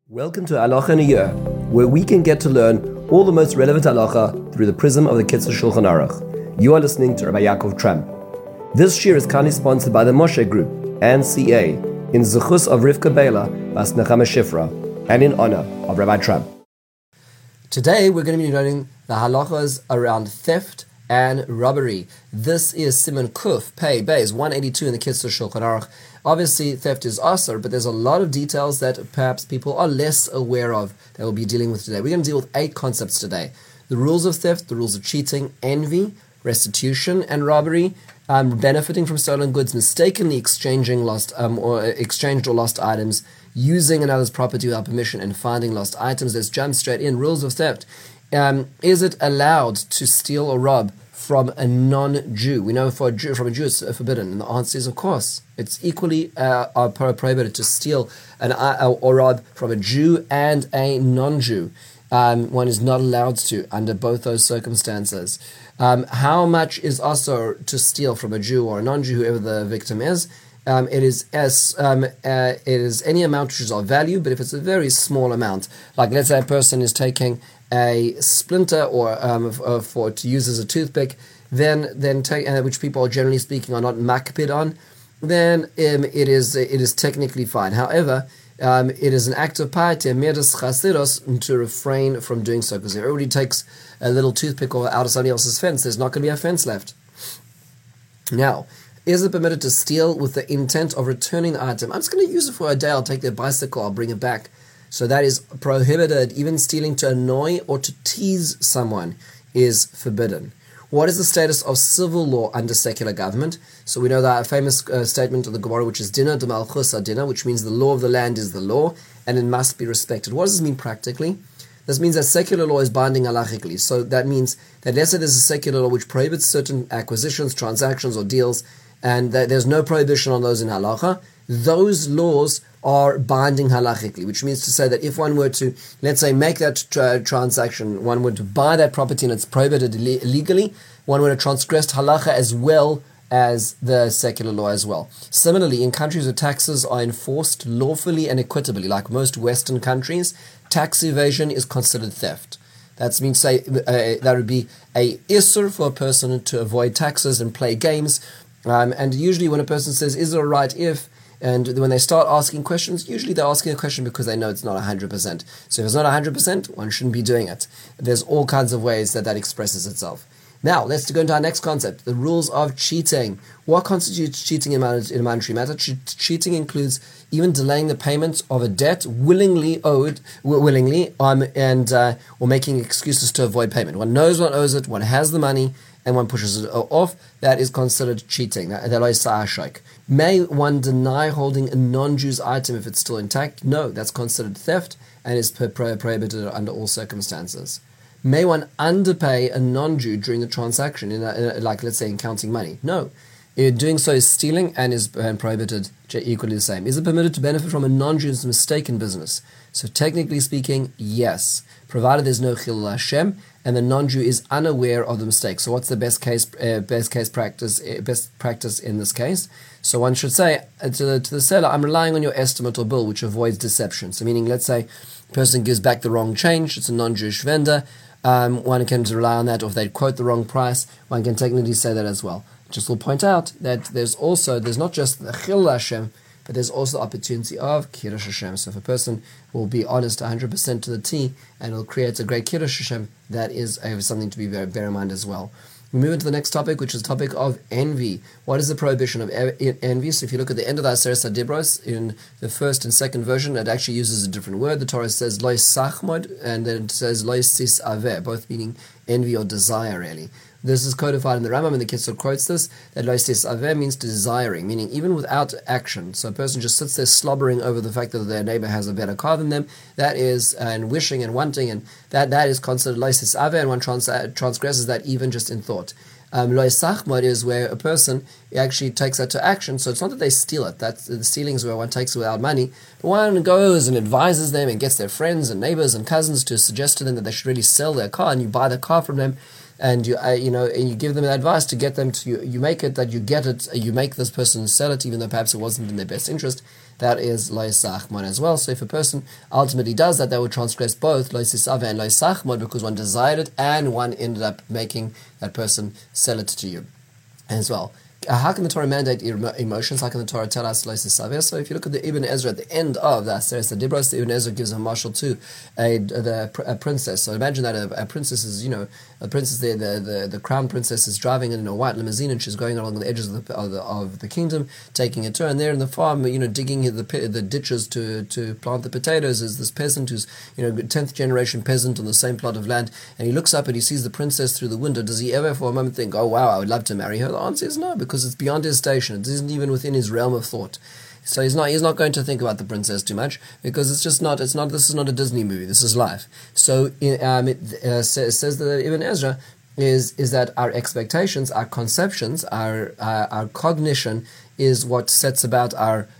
Welcome to Halacha in a Year, where we can get to learn all the most relevant halacha through the prism of the Kitzur Shulchan Aruch. You are listening to Rabbi Yaakov Tramp. This year is kindly sponsored by the Moshe Group and CA in Zechus of Rivka Bela Bas Nechama Shifra and in honor of Rabbi Tramp. Today we're going to be learning the halachas around theft and robbery. This is Siman Kuf Pei Beis 182 in the Kitzur Shulchan Aruch. Obviously, theft is asur, but there's a lot of details that perhaps people are less aware of that we'll be dealing with today. We're going to deal with 8 concepts today: the rules of theft, the rules of cheating, envy, restitution, and robbery, benefiting from stolen goods, mistakenly exchanging exchanged or lost items, using another's property without permission, and finding lost items. Let's jump straight in. Rules of theft. Is it allowed to steal or rob from a non-Jew? We know from a Jew it's forbidden, and the answer is of course. It's equally prohibited to steal or rob from a Jew and a non-Jew. One is not allowed to under both those circumstances. How much is also to steal from a Jew or a non-Jew, whoever the victim is? It is any amount which is of value, but if it's a very small amount, like let's say a person is taking a splinter or to use as a toothpick, then take which people are generally speaking are not makpid on, then it is technically fine. However, it is an act of piety, midas chasiros, to refrain from doing so, because if everybody takes a little toothpick out of somebody else's fence, there's not going to be a fence left. Now, is it permitted to steal with the intent of returning the item? I'm just going to use it for a day. I'll take their bicycle, I'll bring it back. So that is prohibited. Even stealing to annoy or to tease someone is forbidden. What is the status of civil law under secular government? So we know that famous statement of the Gemara, which is Dina de Malchus Adina, which means the law of the land is the law and it must be respected. What does this mean practically? This means that secular law is binding halachically. So that means that let's say there's a secular law which prohibits certain acquisitions, transactions, or deals, and there's no prohibition on those in halacha. Those laws are binding halachically, which means to say that if one were to, let's say, make that transaction, one were to buy that property and it's prohibited illegally, one would have transgressed halacha as well as the secular law as well. Similarly, in countries where taxes are enforced lawfully and equitably, like most Western countries, tax evasion is considered theft. That means that would be a isur for a person to avoid taxes and play games. And usually when a person says, is it all right if, and when they start asking questions, usually they're asking a question because they know it's not 100%. So if it's not 100%, one shouldn't be doing it. There's all kinds of ways that expresses itself. Now, let's go into our next concept, the rules of cheating. What constitutes cheating in a monetary matter? Cheating includes even delaying the payment of a debt willingly, or making excuses to avoid payment. One knows one owes it, one has the money, and one pushes it off. That is considered cheating. May one deny holding a non-Jew's item if it's still intact? No, that's considered theft and is prohibited under all circumstances. May one underpay a non-Jew during the transaction, like let's say in counting money? No. Doing so is stealing and is prohibited equally the same. Is it permitted to benefit from a non-Jew's mistake in business? So technically speaking, yes, provided there's no chilul Hashem and the non-Jew is unaware of the mistake. So what's the best practice in this case? So one should say to the seller, I'm relying on your estimate or bill, which avoids deception. So meaning, let's say a person gives back the wrong change, it's a non-Jewish vendor, one can rely on that, or if they quote the wrong price, one can technically say that as well. Just will point out that there's not just the chilul Hashem, but there's also the opportunity of Kiddush Hashem. So if a person will be honest 100% to the T and will create a great Kiddush Hashem, that is something to bear in mind as well. We move into the next topic, which is the topic of envy. What is the prohibition of envy? So if you look at the end of the Aseret Dibros, in the first and second version, it actually uses a different word. The Torah says lois sachmod, and then it says lois sis aveh, both meaning envy or desire, really. This is codified in the Rambam, and the Kitzur quotes this, that lois sis aveh means desiring, meaning even without action. So a person just sits there slobbering over the fact that their neighbor has a better car than them, that is, and wishing and wanting, and that is considered lois sis aveh, and one transgresses that even just in thought. Lois sachmod is where a person actually takes that to action. So it's not that they steal it. That's the stealing is where one takes it without money. But one goes and advises them and gets their friends and neighbors and cousins to suggest to them that they should really sell their car, and you buy the car from them. and you give them advice to get them to you make it that you get it, you make this person sell it even though perhaps it wasn't in their best interest. that is lo yisachmon as well. So if a person ultimately does that, they would transgress both lo yisave and lo yisachmon, because one desired it and one ended up making that person sell it to you as well. How can the Torah mandate emotions? How can the Torah tell us lo yisave? So if you look at the Ibn Ezra at the end of that series, the Dibros, the Ibn Ezra gives a marshal to a princess. So imagine that a princess is, a princess there, the crown princess is driving in a white limousine, and she's going along the edges of the kingdom, taking a turn. There in the farm, digging the ditches to plant the potatoes, is this peasant who's 10th generation peasant on the same plot of land, and he looks up and he sees the princess through the window. Does he ever for a moment think, oh wow, I would love to marry her? The answer is no, because it's beyond his station. It isn't even within his realm of thought. So he's not going to think about the princess too much, because this is not a Disney movie. This is life. So it says that Ibn Ezra is that our expectations, our conceptions, our cognition is what sets about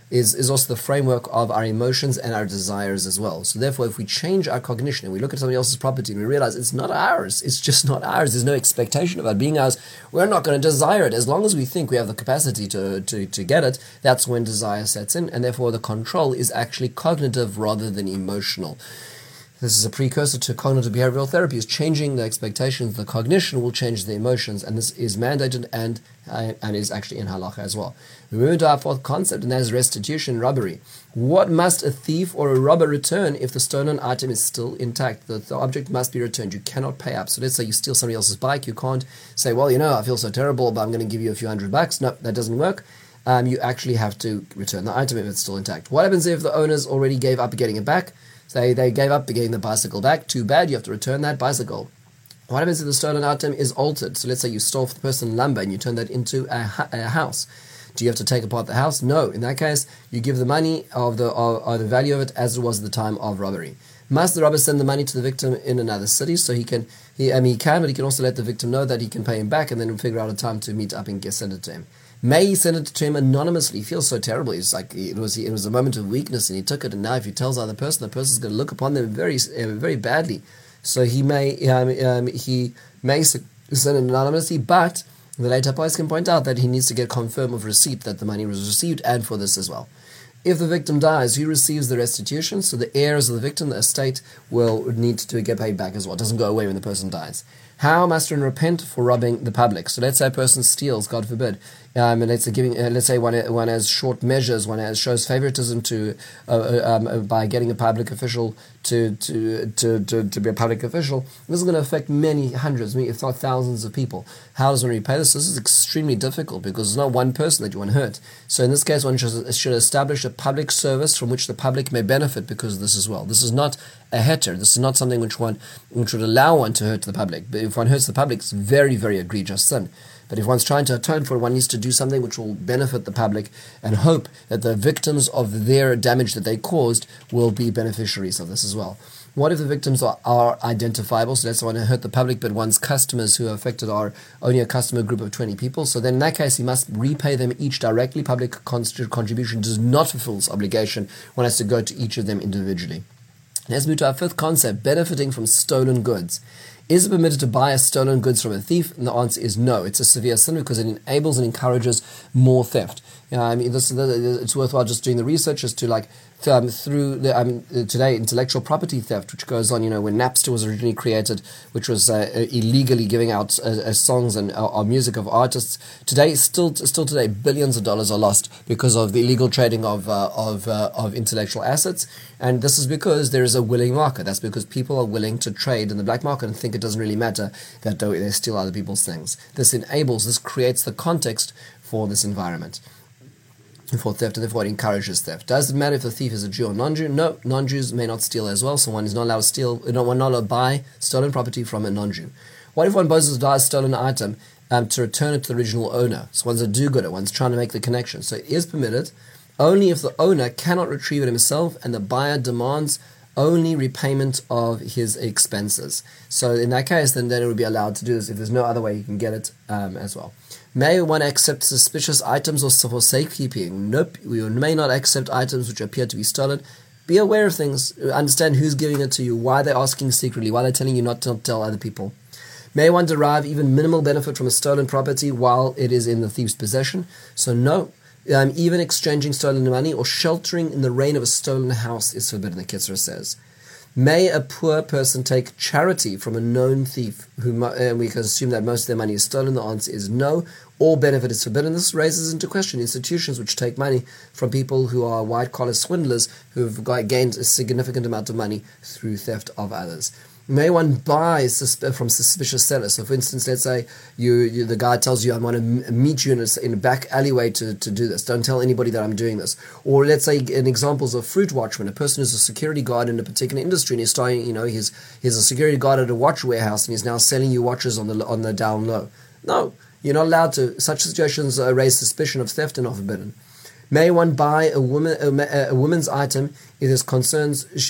is also the framework of our emotions and our desires as well. So therefore, if we change our cognition and we look at somebody else's property and we realize it's not ours, it's just not ours, there's no expectation of it being ours, we're not going to desire it. As long as we think we have the capacity to get it, that's when desire sets in, and therefore the control is actually cognitive rather than emotional. This is a precursor to cognitive behavioral therapy. Is changing the expectations, the cognition will change the emotions, and this is mandated and is actually in halacha as well. We move into our fourth concept, and that is restitution, robbery. What must a thief or a robber return if the stolen item is still intact? The object must be returned. You cannot pay up. So let's say you steal somebody else's bike. You can't say, well, I feel so terrible, but I'm going to give you a few $100. No, that doesn't work. You actually have to return the item if it's still intact. What happens if the owners already gave up getting it back? Say they gave up getting the bicycle back. Too bad, you have to return that bicycle. What happens if the stolen item is altered? So let's say you stole from the person lumber and you turn that into a house. Do you have to take apart the house? No. In that case, you give the money of the value of it as it was at the time of robbery. Must the robber send the money to the victim in another city? So he can, but he can also let the victim know that he can pay him back, and then figure out a time to meet up and send it to him. May he send it to him anonymously? He feels so terrible. He's like, it was a moment of weakness, and he took it. And now, if he tells the other person, the person's going to look upon them very, very badly. So he may send it anonymously, but the later points can point out that he needs to get confirm of receipt that the money was received, and for this as well. If the victim dies, who receives the restitution? So the heirs of the victim, the estate, will need to get paid back as well. It doesn't go away when the person dies. How must one repent for robbing the public? So let's say a person steals, God forbid, and let's say one has short measures, one shows favoritism by getting a public official to be a public official. This is going to affect many hundreds, if not thousands of people. How does one repay this? This is extremely difficult, because there's not one person that you want to hurt. So in this case, one should establish a public service from which the public may benefit because of this as well. This is not a heter. This is not something which would allow one to hurt the public. But if one hurts the public, it's very, very egregious sin. But if one's trying to atone for it, one needs to do something which will benefit the public and hope that the victims of their damage that they caused will be beneficiaries of this as well. What if the victims are identifiable? So that's the one who hurt the public, but one's customers who are affected are only a customer group of 20 people. So then in that case, he must repay them each directly. Public contribution does not fulfill its obligation. One has to go to each of them individually. Let's move to our fifth concept, benefiting from stolen goods. Is it permitted to buy stolen goods from a thief? And the answer is no. It's a severe sin because it enables and encourages more theft. It's worthwhile just doing the research as to today intellectual property theft, which goes on. When Napster was originally created, which was illegally giving out songs and music of artists. Today, still today, billions of dollars are lost because of the illegal trading of intellectual assets. And this is because there is a willing market. That's because people are willing to trade in the black market and think it doesn't really matter that they steal other people's things. This creates the context for this environment, for theft, and therefore it encourages theft. Does it matter if the thief is a Jew or non-Jew? No, non-Jews may not steal as well, so one is not allowed to steal. One not allowed to buy stolen property from a non-Jew. What if one buys a stolen item to return it to the original owner? So one's a do-gooder, one's trying to make the connection. So it is permitted only if the owner cannot retrieve it himself and the buyer demands only repayment of his expenses. So in that case, then it would be allowed to do this if there's no other way you can get it as well. May one accept suspicious items or for safekeeping? Nope, we may not accept items which appear to be stolen. Be aware of things. Understand who's giving it to you, why they're asking secretly, why they're telling you not to tell other people. May one derive even minimal benefit from a stolen property while it is in the thief's possession? So no. Even exchanging stolen money or sheltering in the rain of a stolen house is forbidden, the Kitzur says. May a poor person take charity from a known thief, and we can assume that most of their money is stolen? The answer is no. All benefit is forbidden. This raises into question institutions which take money from people who are white-collar swindlers who have gained a significant amount of money through theft of others. May one buy from suspicious sellers? So, for instance, let's say the guy tells you, I want to meet you in a back alleyway to do this. Don't tell anybody that I'm doing this. Or let's say in examples of fruit watchman, a person who's a security guard in a particular industry and he's starting, he's a security guard at a watch warehouse and he's now selling you watches on the down low. No, you're not allowed to. Such situations raise suspicion of theft and are forbidden. May one buy a woman's item if there's concerns she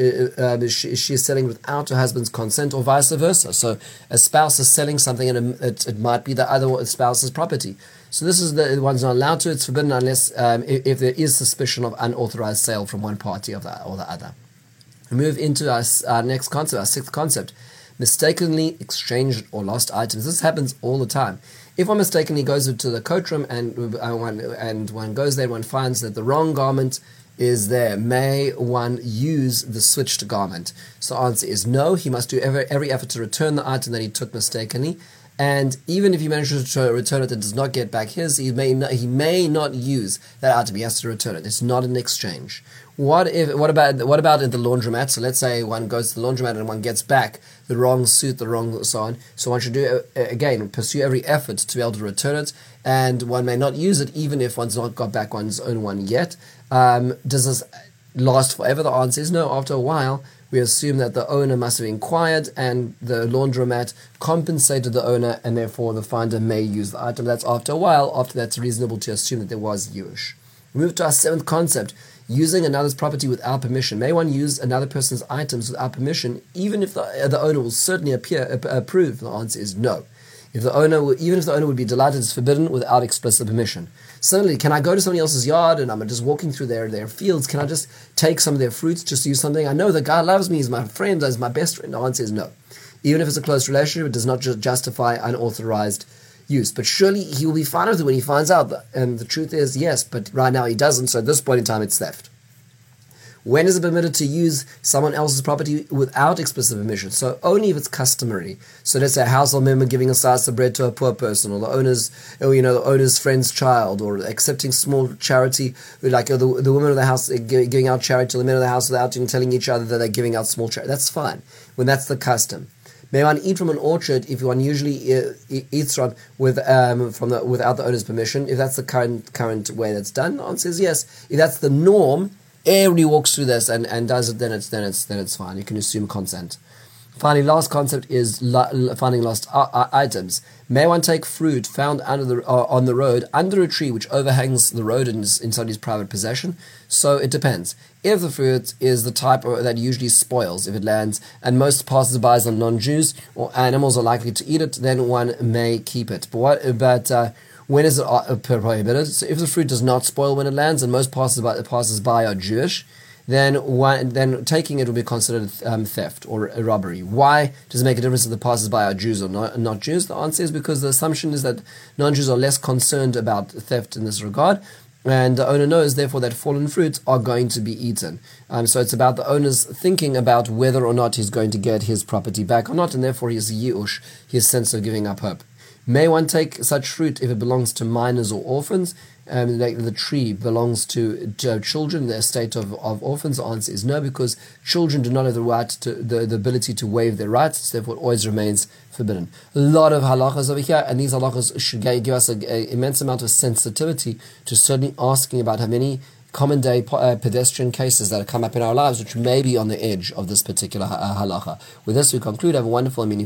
is selling without her husband's consent, or vice versa? So a spouse is selling something and it might be the other spouse's property. So this is the one's not allowed to. It's forbidden unless if there is suspicion of unauthorized sale from one party or the other. We move into our next concept, our sixth concept: mistakenly exchanged or lost items. This happens all the time. If one mistakenly goes into the coat room and one goes there, one finds that the wrong garment is there, may one use the switched garment? So the answer is no. He must do every effort to return the item that he took mistakenly. And even if he manages to return it and does not get back his, he may not use that item. He has to return it. It's not an exchange. What about at the laundromat? So let's say one goes to the laundromat and one gets back the wrong suit, the wrong so on. So one should pursue every effort to be able to return it, and one may not use it even if one's not got back one's own one yet. Does this last forever? The answer is no. After a while, we assume that the owner must have inquired and the laundromat compensated the owner, and therefore the finder may use the item. That's after a while. After that's reasonable to assume that there was Yush. We move to our seventh concept: using another's property without permission. May one use another person's items without permission, even if the owner will certainly approve? The answer is no. Even if the owner would be delighted, it's forbidden without explicit permission. Similarly, can I go to somebody else's yard and I'm just walking through their fields? Can I just take some of their fruits, just use something? I know the guy loves me, he's my friend, he's my best friend. The answer is no. Even if it's a close relationship, it does not justify unauthorized use. But surely he will be fine with it when he finds out. And the truth is, yes, but right now he doesn't, so at this point in time it's theft. When is it permitted to use someone else's property without explicit permission? So only if it's customary. So let's say a household member giving a slice of bread to a poor person, or the owner's friend's child, or accepting small charity, like the women of the house giving out charity to the men of the house without telling each other that they're giving out small charity. That's fine when that's the custom. May one eat from an orchard if one usually eats from without the owner's permission? If that's the current way that's done, the answer is yes. If that's the norm, everybody walks through this and does it, then it's fine. You can assume consent. Finally, last concept is finding lost items. May one take fruit found on the road under a tree which overhangs the road and is in somebody's private possession? So it depends. If the fruit is the type that usually spoils if it lands, and most passers-by are non-Jews or animals are likely to eat it, then one may keep it. When is it prohibited? So if the fruit does not spoil when it lands, and most passers-by are Jewish, then taking it will be considered theft or a robbery. Why does it make a difference if the passers-by are Jews or not Jews? The answer is because the assumption is that non-Jews are less concerned about theft in this regard, and the owner knows, therefore, that fallen fruits are going to be eaten. So it's about the owner's thinking about whether or not he's going to get his property back or not, and therefore his yi'ush, his sense of giving up hope. May one take such fruit if it belongs to minors or orphans? Like the tree belongs to children, the estate of orphans? The answer is no, because children do not have the right to the ability to waive their rights, so therefore it always remains forbidden. A lot of halachas over here, and these halachas should give us an immense amount of sensitivity to certainly asking about how many common day pedestrian cases that have come up in our lives which may be on the edge of this particular halacha. With this we conclude. Have a wonderful and meaningful